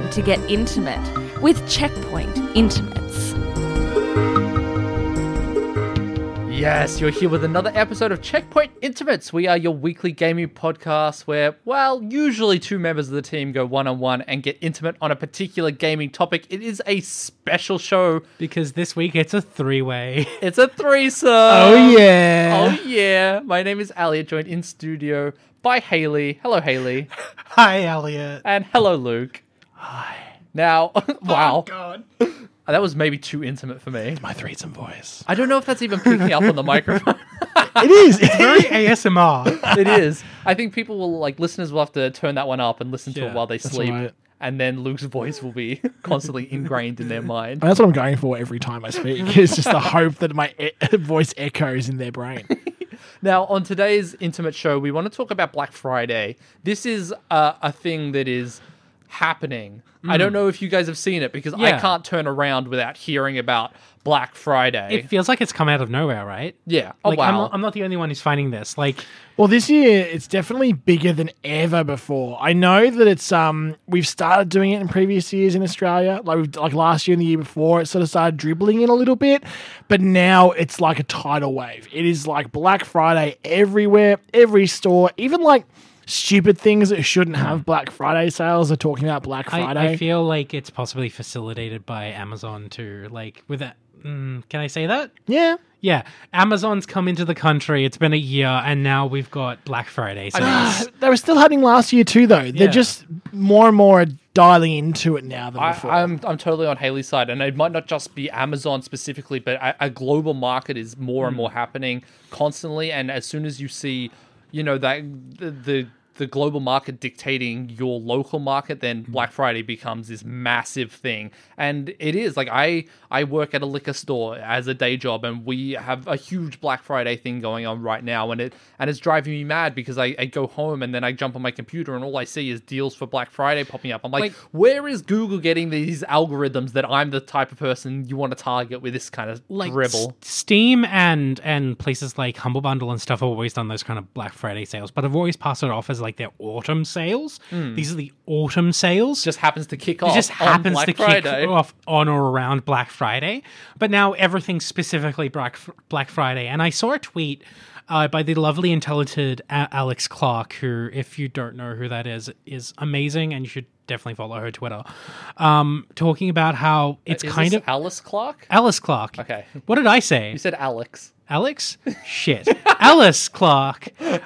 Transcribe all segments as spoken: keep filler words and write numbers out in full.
to get intimate with Checkpoint Intimates. Yes, you're here with another episode of Checkpoint Intimates. We are your weekly gaming podcast where, well, usually two members of the team go one-on-one and get intimate on a particular gaming topic. It is a special show. Because this week it's a three-way. It's a threesome. Oh, yeah. Oh, yeah. My name is Elliot, joined in studio by Haley. Hello, Haley. Hi, Elliot. And hello, Luke. Hi. Now, wow. Oh, God. That was maybe too intimate for me. My threesome voice. I don't know if that's even picking up on the microphone. It is. It's Very A S M R. It is. I think people will, like, listeners will have to turn that one up and listen to Yeah, it while they that's sleep. right. And then Luke's voice will be constantly ingrained in their mind. That's what I'm going for every time I speak. It's just the hope that my e- voice echoes in their brain. Now, on today's intimate show, we want to talk about Black Friday. This is uh, a thing that is happening. I don't know if you guys have seen it because I Yeah. can't turn around without hearing about Black Friday. It feels like it's come out of nowhere, right? yeah. Oh, Like, wow. I'm, not, I'm not the only one who's finding this. Like, Well, this year it's definitely bigger than ever before. I know that it's um we've started doing it in previous years in Australia, like we've, like last year and the year before. It sort of started dribbling in a little bit, but now it's like a tidal wave. It is like Black Friday everywhere, every store, even like stupid things that shouldn't have Black Friday sales are talking about Black Friday. I, I feel like it's possibly facilitated by Amazon too. Like, with that, mm, can I say that? yeah. Yeah, Amazon's come into the country. It's been a year, and now we've got Black Friday sales. Uh, they were still happening last year too, though. They're Yeah. just more and more dialing into it now than I, before. I'm I'm totally on Haley's side, and it might not just be Amazon specifically, but a, a global market is more and more happening constantly. And as soon as you see, you know, that the the, the global market dictating your local market, then Black Friday becomes this massive thing. And it is like I I work at a liquor store as a day job, and we have a huge Black Friday thing going on right now, and it and it's driving me mad because I, I go home and then I jump on my computer and all I see is deals for Black Friday popping up. I'm like, Like- where is Google getting these algorithms that I'm the type of person you want to target with this kind of like dribble? S- Steam and and places like Humble Bundle and stuff have always done those kind of Black Friday sales, but I've always passed it off as like their autumn sales. These are the autumn sales. Just happens to kick it off just on happens Black to Friday. kick off on or around Black Friday. But now everything's specifically Black Black Friday. And I saw a tweet uh, by the lovely and talented A- Alex Clark, who, if you don't know who that is, is amazing, and you should definitely follow her Twitter. Um, talking about how it's Is kind this of Alice Clark? Alice Clark. Okay. What did I say? You said Alex. Alex? Shit. Alice Clark.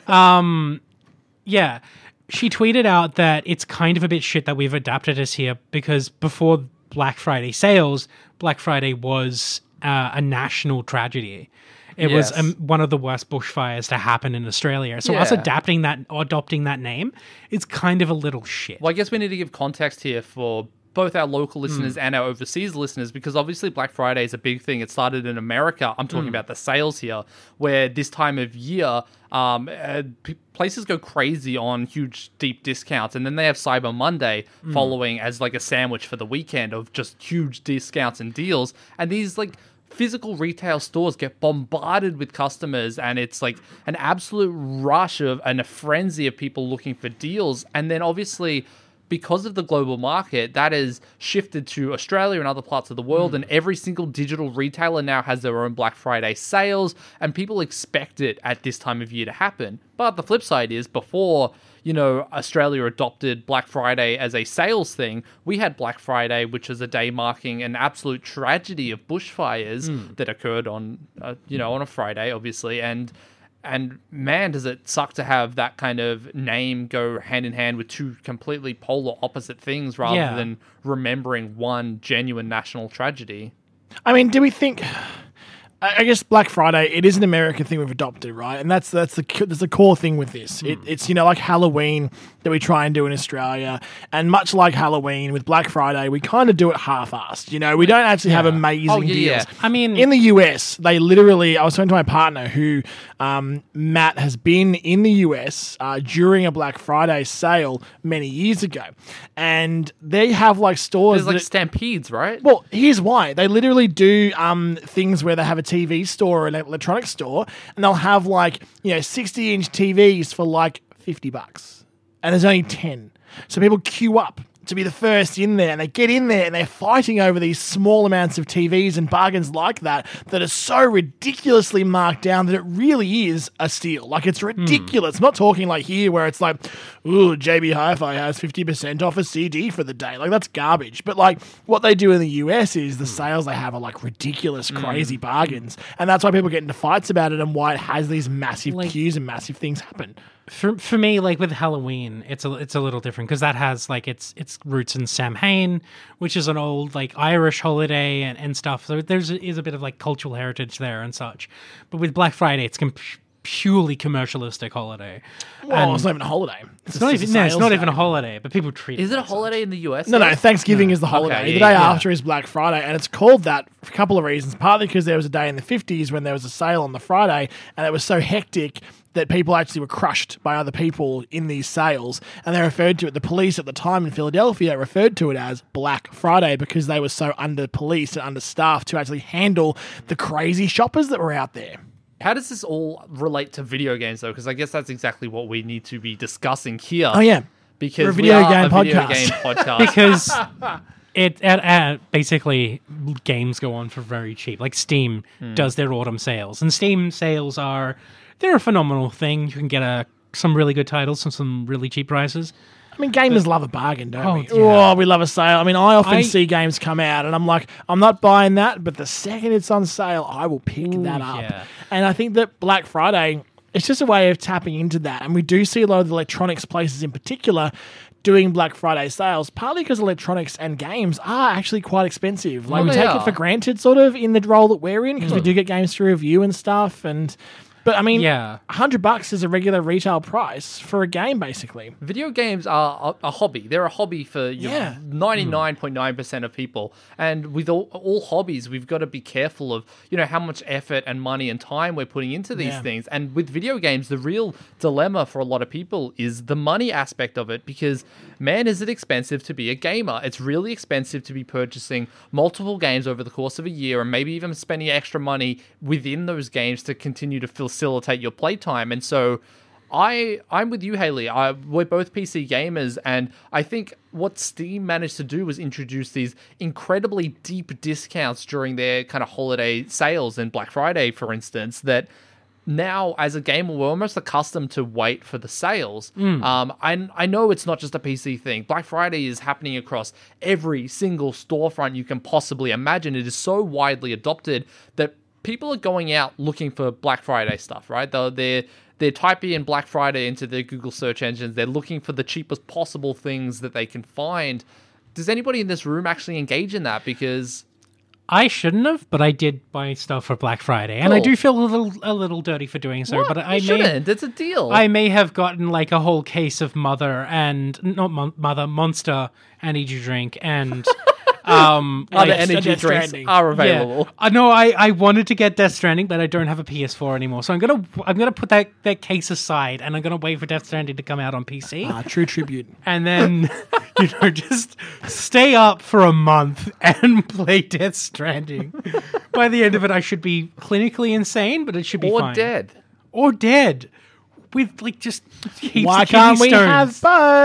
Um, yeah. She tweeted out that it's kind of a bit shit that we've adapted this here because before Black Friday sales, Black Friday was uh, a national tragedy. It Yes. was um, one of the worst bushfires to happen in Australia. So us Yeah. adapting that, or adopting that name, it's kind of a little shit. Well, I guess we need to give context here for both our local Hmm. listeners and our overseas listeners, because obviously Black Friday is a big thing. It started in America. I'm talking Hmm. about the sales here, where this time of year, um, uh, p- places go crazy on huge, deep discounts. And then they have Cyber Monday Hmm. following as like a sandwich for the weekend of just huge discounts and deals. And these like physical retail stores get bombarded with customers, and it's like an absolute rush of and a frenzy of people looking for deals. And then obviously, because of the global market, that has shifted to Australia and other parts of the world, and every single digital retailer now has their own Black Friday sales, and people expect it at this time of year to happen. But the flip side is, before, you know, Australia adopted Black Friday as a sales thing, we had Black Friday, which is a day marking an absolute tragedy of bushfires that occurred on, uh, you know, on a Friday, obviously, and And man, does it suck to have that kind of name go hand in hand with two completely polar opposite things rather Yeah. than remembering one genuine national tragedy. I mean, do we think? I I guess Black Friday, it is an American thing we've adopted, right? And that's that's the that's the core thing with this. It, it's you know like Halloween that we try and do in Australia, and much like Halloween with Black Friday, we kind of do it half-assed. You know, we don't actually have amazing Oh, yeah, deals. yeah. I mean, In the U S, they literally, I was talking to my partner who, um, Matt, has been in the U S uh, during a Black Friday sale many years ago. And they have like stores There's like that- stampedes, right? well, here's why. They literally do um, things where they have a T V store or an electronics store, and they'll have like, you know, sixty inch T Vs for like fifty bucks. And there's only ten. So people queue up to be the first in there, and they get in there and they're fighting over these small amounts of T Vs and bargains like that that are so ridiculously marked down that it really is a steal. Like, it's ridiculous. I'm not talking like here where it's like, ooh, J B Hi-Fi has fifty percent off a C D for the day. Like, that's garbage. But like what they do in the U S is the sales they have are like ridiculous, crazy bargains. And that's why people get into fights about it and why it has these massive Like- queues and massive things happen. For for me, like with Halloween, it's a it's a little different because that has like its its roots in Samhain, which is an old like Irish holiday and, and stuff. So there's is a bit of like cultural heritage there and such. But with Black Friday, it's com- purely commercialistic holiday. Well, And it's not even a holiday. it's not just even a no, it's sales not even a day. holiday, but people treat Is it a as such. holiday in the U S? No, though? no, Thanksgiving is the holiday. Okay, the yeah, day yeah. after is Black Friday, and it's called that for a couple of reasons. Partly because there was a day in the fifties when there was a sale on the Friday, and it was so hectic that people actually were crushed by other people in these sales, and they referred to it, the police at the time in Philadelphia referred to it as Black Friday because they were so under-policed and understaffed to actually handle the crazy shoppers that were out there. How does this all relate to video games, though? Because I guess that's exactly what we need to be discussing here. Oh, yeah. Because We're a we video are game a video podcast. game podcast. because it at, at basically games go on for very cheap. Like Steam does their autumn sales, and Steam sales are they're a phenomenal thing. You can get a some really good titles from some really cheap prices. I mean, gamers love a bargain, don't Oh, we? yeah. Oh, we love a sale. I mean, I often I- see games come out, and I'm like, I'm not buying that, but the second it's on sale, I will pick that up. yeah. And I think that Black Friday, it's just a way of tapping into that. And we do see a lot of the electronics places in particular doing Black Friday sales, partly because electronics and games are actually quite expensive. Like, Oh, we they take are. it for granted, sort of, in the role that we're in, because we do get games to review and stuff. And But I mean, Yeah. one hundred bucks is a regular retail price for a game, basically. Video games are a, a hobby. They're a hobby for you Yeah. ninety-nine point nine percent of people. And with all, all hobbies, we've got to be careful of, you know, how much effort and money and time we're putting into these Yeah. things. And with video games, the real dilemma for a lot of people is the money aspect of it, because man, is it expensive to be a gamer. It's really expensive to be purchasing multiple games over the course of a year, and maybe even spending extra money within those games to continue to facilitate your playtime. And so I, I'm with you, Haley. I, we're both P C gamers, and I think what Steam managed to do was introduce these incredibly deep discounts during their kind of holiday sales and Black Friday, for instance, that now as a gamer, we're almost accustomed to wait for the sales. Um, I, I know it's not just a P C thing. Black Friday is happening across every single storefront you can possibly imagine. It is so widely adopted that people are going out looking for Black Friday stuff, right? They're, they're, they're typing in Black Friday into their Google search engines. They're looking for the cheapest possible things that they can find. Does anybody in this room actually engage in that? Because I shouldn't have, but I did buy stuff for Black Friday, and I Cool. do feel a little a little dirty for doing so. what? But I you may shouldn't. It's a deal. I may have gotten like a whole case of Mother and not Mon- Mother Monster energy drink and um Other like- energy Death drinks Stranding. are available. Yeah. I know I, I wanted to get Death Stranding, but I don't have a P S four anymore. So I'm gonna I'm gonna put that, that case aside, and I'm gonna wait for Death Stranding to come out on P C, Ah, true tribute. and then you know just stay up for a month and play Death Stranding. By the end of it, I should be clinically insane, but it should be Or fine. dead. Or dead. With like just heaps Why of can't kidney we stones. have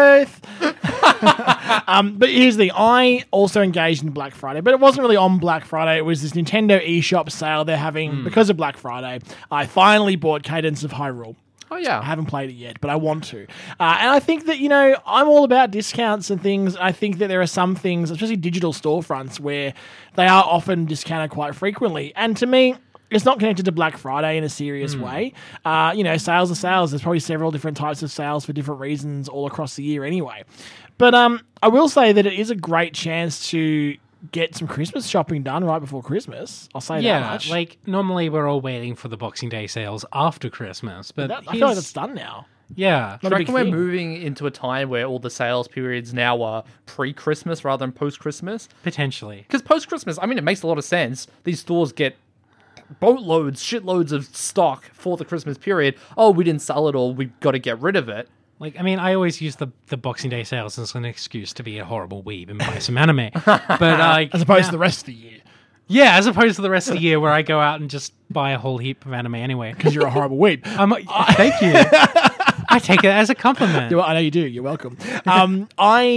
both? um, but here's the thing. I also engaged in Black Friday, but it wasn't really on Black Friday. It was this Nintendo eShop sale they're having because of Black Friday. I finally bought Cadence of Hyrule. Oh, yeah. I haven't played it yet, but I want to. Uh, and I think that, you know, I'm all about discounts and things. I think that there are some things, especially digital storefronts, where they are often discounted quite frequently. And to me, it's not connected to Black Friday in a serious way. Uh, you know, sales are sales. There's probably several different types of sales for different reasons all across the year anyway. But um, I will say that it is a great chance to get some Christmas shopping done right before Christmas. I'll say that Yeah, much. like normally we're all waiting for the Boxing Day sales after Christmas, but that, I feel like here's- that's done now. yeah, Not Do a you big reckon we're thing. moving into a time where all the sales periods now are pre-Christmas rather than post-Christmas? potentially. Because post-Christmas, I mean, it makes a lot of sense. These stores get boatloads, shitloads of stock for the Christmas period. Oh, we didn't sell it all. We've got to get rid of it. Like, I mean, I always use the, the Boxing Day sales as an excuse to be a horrible weeb and buy some anime. But uh, As opposed yeah. to the rest of the year. yeah, as opposed to the rest of the year where I go out and just buy a whole heap of anime anyway. Because you're a horrible weeb. I'm, thank you. I take it as a compliment. You- I know you do. You're welcome. Um, I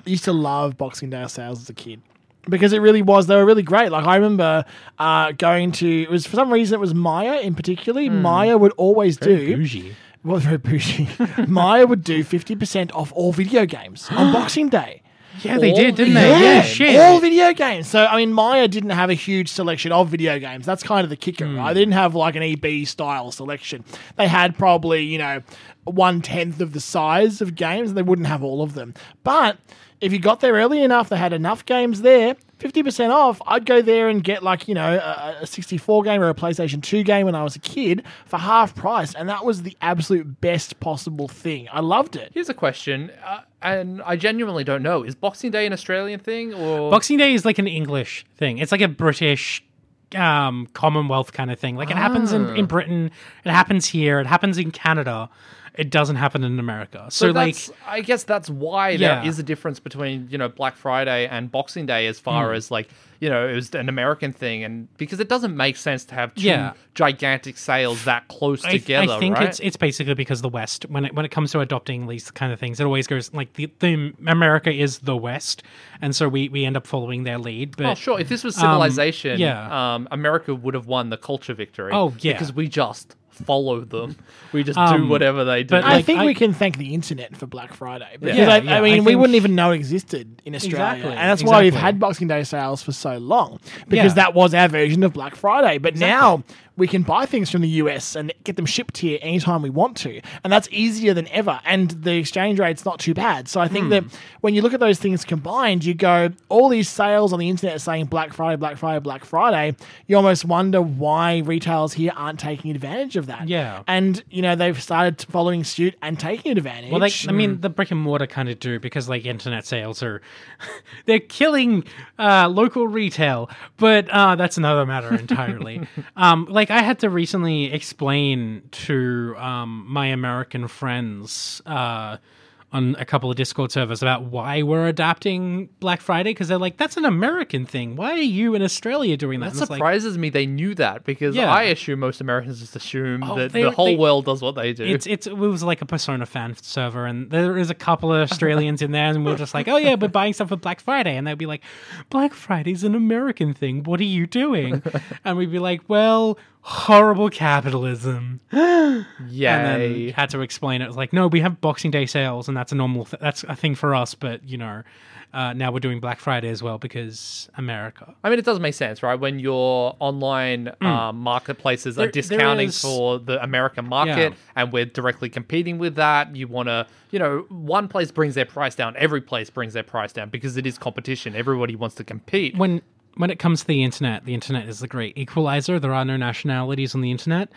used to love Boxing Day sales as a kid. Because it really was, they were really great. Like I remember uh, going to, it was for some reason it was Maya in particular. Mm. Maya would always Very do. bougie. Well, very bougie. Maya would do fifty percent off all video games on Boxing Day. Yeah, they All did, didn't video they? Yeah, games. shit. All video games. So, I mean, Maya didn't have a huge selection of video games. That's kind of the kicker, Hmm. right? They didn't have like an E B style selection. They had probably, you know, one tenth of the size of games. And they wouldn't have all of them. But if you got there early enough, they had enough games there. fifty percent off, I'd go there and get like, you know, a, a sixty-four game or a PlayStation two game when I was a kid for half price. And that was the absolute best possible thing. I loved it. Here's a question, uh, and I genuinely don't know. Is Boxing Day an Australian thing or Boxing Day is like an English thing. It's like a British um, Commonwealth kind of thing. Like it happens in, in Britain, it happens here, it happens in Canada. It doesn't happen in America. So, So like, that's, I guess that's why Yeah. there is a difference between, you know, Black Friday and Boxing Day as Hmm. far as like, you know, it was an American thing, and because it doesn't make sense to have two Yeah. gigantic sales that close I, together, I think right? it's it's basically because the West, when it when it comes to adopting these kind of things, it always goes like the, the America is the West, and so we, we end up following their lead. But Oh, sure. If this was civilization, yeah. um, America would have won the culture victory. Oh, yeah. Because we just follow them. We just do Um, whatever they do. but, I like, think I- we can thank the internet for Black Friday. Because Yeah, I, yeah, I mean, I we think- wouldn't even know it existed in Australia. Exactly, And that's why we've exactly. had Boxing Day sales for so long. Because Yeah. that was our version of Black Friday. But now we can buy things from the U S and get them shipped here anytime we want to. And that's easier than ever. And the exchange rate's not too bad. So I think Hmm. that when you look at those things combined, you go, all these sales on the internet are saying Black Friday, Black Friday, Black Friday. You almost wonder why retailers here aren't taking advantage of that. Yeah. And, you know, they've started following suit and taking advantage. Well, like I mean, the brick and mortar kind of do because like internet sales are they're killing uh, local retail, but uh, that's another matter entirely. um, like I had to recently explain to um, my American friends uh, on a couple of Discord servers about why we're adapting Black Friday because they're like, "That's an American thing. Why are you in Australia doing that?" that And it's like, surprises me they knew that, because Yeah. I assume most Americans just assume Oh, that they- the whole they- world does what they do. It's it's it was like a Persona fan server, and there is a couple of Australians in there, and we're just like, oh yeah, we're buying stuff for Black Friday, and they'd be like, Black Friday's an American thing. What are you doing? And we'd be like, well, horrible capitalism. Yay. And then had to explain it. It was like, no, we have Boxing Day sales, and that's a normal, th- that's a thing for us. But you know, uh, now we're doing Black Friday as well because America. I mean, it does make sense, right? When your online um, marketplaces There- are discounting there is- for the American market, Yeah. and we're directly competing with that, you want to, you know, one place brings their price down, every place brings their price down because it is competition. Everybody wants to compete. when when it comes to the internet, the internet is the great equalizer. There are no nationalities on the internet,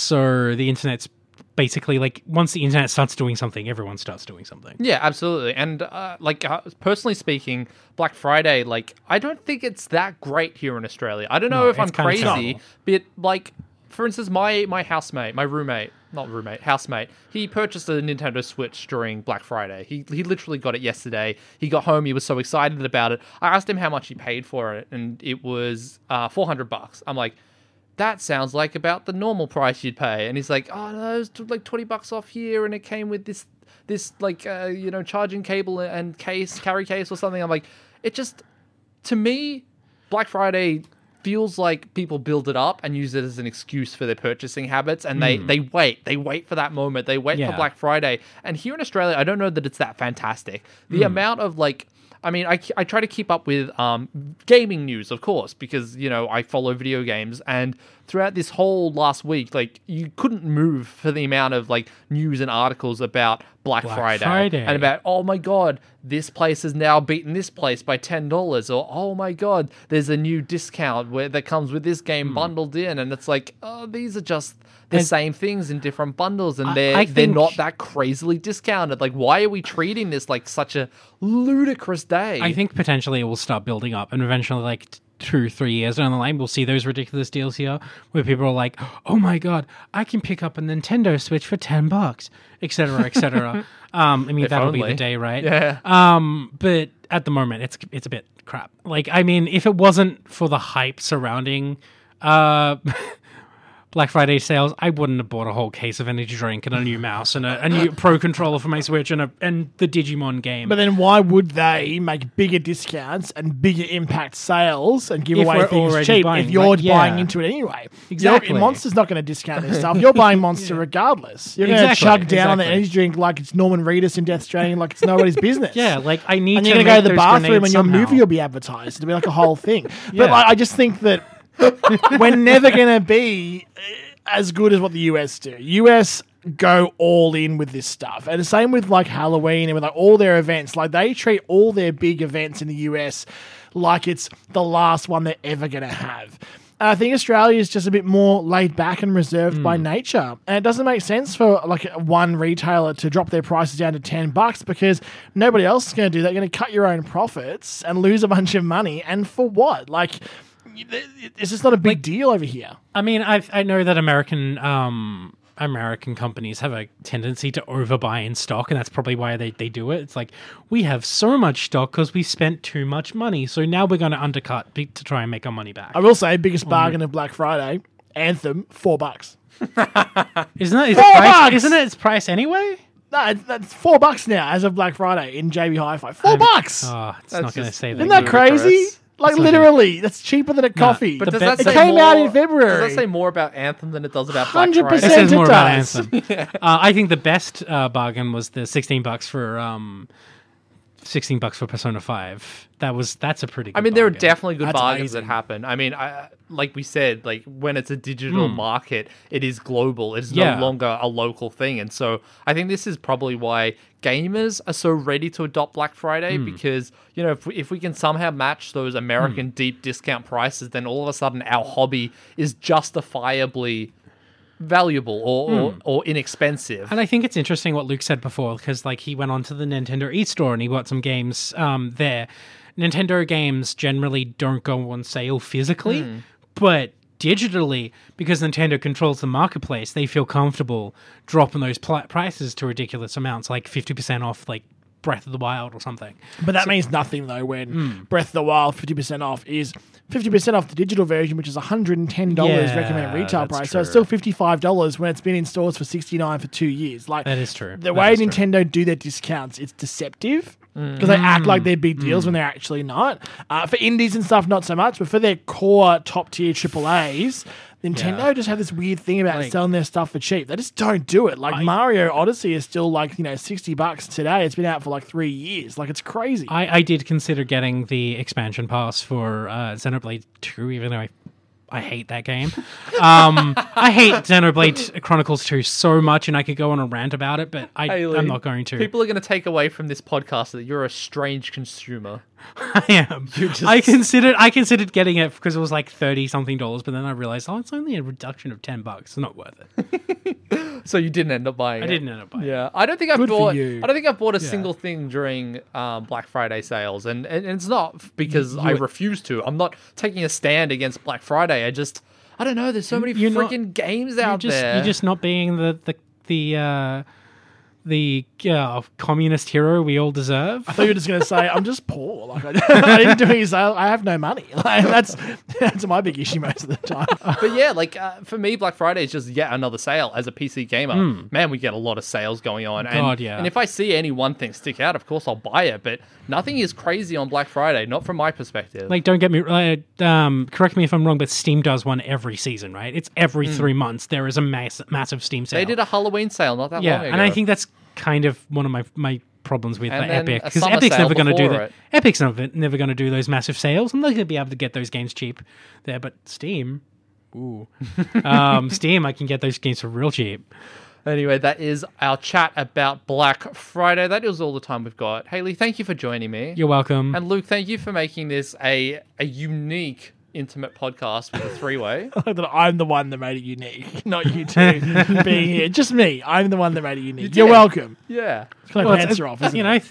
so the internet's basically like once the internet starts doing something, everyone starts doing something. Yeah, absolutely. And uh, like uh, personally speaking, Black Friday, like I don't think it's that great here in Australia. I don't know No, if I'm it's kinda crazy, terrible. but like for instance, my my housemate, my roommate, not roommate, housemate, he purchased a Nintendo Switch during Black Friday. He he literally got it yesterday. He got home, he was so excited about it. I asked him how much he paid for it, and it was uh, four hundred bucks. I'm like, that sounds like about the normal price you'd pay. And he's like, oh no, it was t- like twenty bucks off here, and it came with this this like uh, you know, charging cable and case, carry case or something. I'm like, it just, to me, Black Friday feels like people build it up and use it as an excuse for their purchasing habits, and they they wait they wait for that moment, they wait Yeah. for Black Friday. And here in Australia, I don't know that it's that fantastic. The amount of like, I mean, I, I try to keep up with um, gaming news, of course, because, you know, I follow video games. And throughout this whole last week, like, you couldn't move for the amount of, like, news and articles about Black, Black Friday, Friday. and about, oh my God, this place has now beaten this place by ten dollars. Or, oh my God, there's a new discount where that comes with this game bundled in. And it's like, oh, these are just the And- same things in different bundles, and I- they're I they're think- not that crazily discounted. Like, why are we treating this like such a ludicrous day? I think potentially it will start building up, and eventually, like t- two, three years down the line, we'll see those ridiculous deals here where people are like, "Oh my god, I can pick up a Nintendo Switch for ten bucks," et cetera, et cetera. um, I mean, If that'll be only. the day, right? Yeah. Um, but at the moment, it's it's a bit crap. Like, I mean, if it wasn't for the hype surrounding, uh. Black Friday sales, I wouldn't have bought a whole case of energy drink and a new mouse and a, a new Pro controller for my Switch and a and the Digimon game. But then why would they make bigger discounts and bigger impact sales and give If away we're things already cheap buying, if you're like, yeah. buying into it anyway? Exactly. You're, Monster's not going to discount this stuff. You're buying Monster regardless. You're going to Exactly, chug down on the exactly. energy drink like it's Norman Reedus in Death Stranding, like it's nobody's business. Yeah, like I need and to you're going to make go to the those bathroom grenades and your somehow. movie will be advertised. It'll be like a whole thing. Yeah. But like, I just think that we're never going to be as good as what the U S do. U S go all in with this stuff. And the same with like Halloween and with like all their events. Like they treat all their big events in the U S like it's the last one they're ever going to have. And I think Australia is just a bit more laid back and reserved Mm. by nature. And it doesn't make sense for like one retailer to drop their prices down to ten bucks because nobody else is going to do that. You're going to cut your own profits and lose a bunch of money. And for what? Like, it's just not a big deal over here. I mean, I I know that American um American companies have a tendency to overbuy in stock, and that's probably why they, they do it. It's like, we have so much stock because we spent too much money, so now we're going to undercut be- to try and make our money back. I will say, biggest bargain of Black Friday, Anthem, four bucks. Isn't it? Its Four price, bucks! Isn't it its price anyway? No, it's, that's four bucks now as of Black Friday in J B Hi-Fi. Four bucks. Oh, it's That's not going to just- say that. Isn't that ludicrous. crazy? Like not literally, that's cheaper than a coffee. But The does be- that It say came more, out in February. Does that say more about Anthem than it does about Black one hundred Friday? It percent. says more it about does. Anthem. uh, I think the best uh, bargain was the sixteen bucks for um, sixteen bucks for Persona five. That was that's a pretty. Good I mean, there are bargain. definitely good That's bargains amazing. that happen. I mean, I, like we said, like when it's a digital market, it is global. It's Yeah. no longer a local thing, and so I think this is probably why gamers are so ready to adopt Black Friday because you know if we, if we can somehow match those American deep discount prices, then all of a sudden our hobby is justifiably valuable or, or, or inexpensive. And I think it's interesting what Luke said before, because like he went on to the Nintendo eStore and he bought some games um, there. Nintendo games generally don't go on sale physically, but digitally, because Nintendo controls the marketplace, they feel comfortable dropping those pl- prices to ridiculous amounts, like fifty percent off, like Breath of the Wild or something. But that means nothing though when Hmm. Breath of the Wild fifty percent off is fifty percent off the digital version, which is one hundred ten dollars Yeah, recommended retail that's price. So it's true. still fifty-five dollars when it's been in stores for sixty-nine dollars for two years. Like That is true. The That way is true. Nintendo do their discounts, it's deceptive. Because they act like they're big deals when they're actually not. Uh, for indies and stuff, not so much. But for their core top tier triple A's, Nintendo Yeah. just have this weird thing about Like- selling their stuff for cheap. They just don't do it. Like I- Mario Odyssey is still like, you know, sixty bucks today. It's been out for like three years. Like it's crazy. I, I did consider getting the expansion pass for uh, Xenoblade two, even though I I hate that game. Um, I hate Xenoblade Chronicles two so much, and I could go on a rant about it, but I, Haley, I'm not going to. People are going to take away from this podcast that you're a strange consumer. I am. just- I considered I considered getting it because it was like thirty something dollars, but then I realized, oh, it's only a reduction of ten bucks. It's not worth it. So you didn't end up buying I it. didn't end up buying it. Yeah, I don't think I've Good for bought. you. I don't think I've bought a single thing during um, Black Friday sales, and, and it's not f- because I refuse to. I'm not taking a stand against Black Friday. I just, I don't know. There's so many You're not- freaking games You're out just there. you're just not being the the the uh, the uh, communist hero we all deserve. I thought you were just going to say, I'm just poor. Like I, I didn't do any sale. I have no money. Like that's that's my big issue most of the time. But yeah, like uh, for me, Black Friday is just yet another sale. As a P C gamer, man, we get a lot of sales going on. And, Hmm. God, yeah. And if I see any one thing stick out, of course I'll buy it. But nothing is crazy on Black Friday, not from my perspective. Like, don't get me uh, um, correct me if I'm wrong, but Steam does one every season, right? It's every three months there is a mass, massive Steam sale. they did a Halloween sale not that yeah, long ago. and I think that's kind of one of my my problems with And uh, then Epic, a because summer Epic's sale never going to do before that. it. Epic's never never going to do those massive sales. I'm not going to be able to get those games cheap there, but Steam, ooh, um, Steam, I can get those games for real cheap. Anyway, that is our chat about Black Friday. That is all the time we've got. Haley, thank you for joining me. You're welcome. And Luke, thank you for making this a, a unique, intimate podcast with a three-way. Like that I'm the one that made it unique, not you two being here. Just me. I'm the one that made it unique. You are did. welcome. Yeah. My Well, pants it's- are off, isn't you it? know,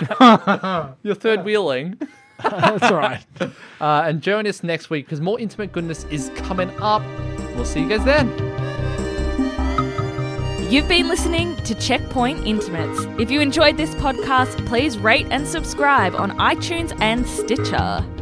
third. Your third wheeling. That's all right. Uh, and join us next week because more intimate goodness is coming up. We'll see you guys then. You've been listening to Checkpoint Intimates. If you enjoyed this podcast, please rate and subscribe on iTunes and Stitcher.